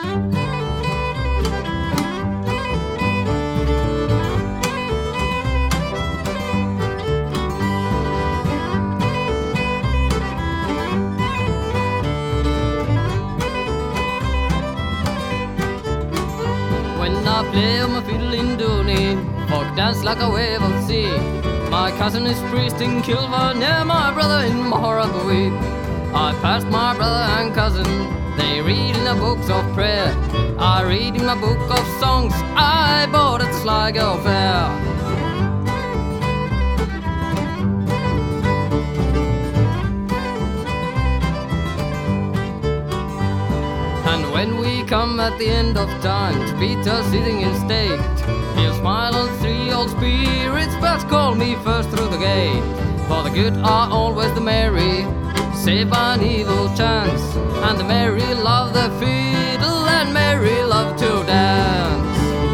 When I play on my fiddle in Dooney, folk dance like a wave of the sea. My cousin is priest in Kilvarney, my brother in Mahoragui. I passed my brother and cousin, they read in the books of prayer. I read in my book of songs I bought at the Sligo Fair. And when we come at the end of time to Peter sitting in state, he'll smile on three old spirits but call me first through the gate. For the good are always the merry, save by an evil chance, and the merry love the fiddle and merry love to dance.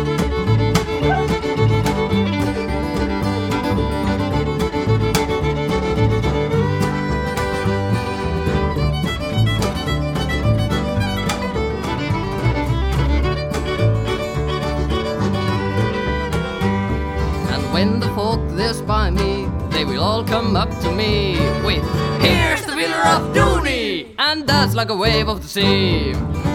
When the folk they spy me, they will all come up to me with, "Here's the fiddler of Dooney!" and dance like a wave of the sea.